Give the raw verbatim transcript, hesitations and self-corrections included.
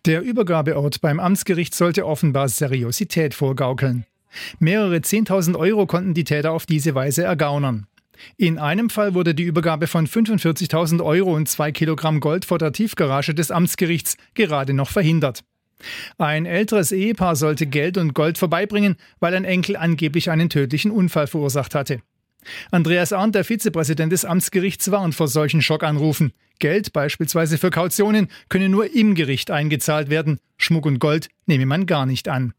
Der Übergabeort beim Amtsgericht sollte offenbar Seriosität vorgaukeln. Mehrere zehntausend Euro konnten die Täter auf diese Weise ergaunern. In einem Fall wurde die Übergabe von fünfundvierzigtausend Euro und zwei Kilogramm Gold vor der Tiefgarage des Amtsgerichts gerade noch verhindert. Ein älteres Ehepaar sollte Geld und Gold vorbeibringen, weil ein Enkel angeblich einen tödlichen Unfall verursacht hatte. Andreas Arndt, der Vizepräsident des Amtsgerichts, warnt vor solchen Schockanrufen. Geld, beispielsweise für Kautionen, könne nur im Gericht eingezahlt werden. Schmuck und Gold nehme man gar nicht an.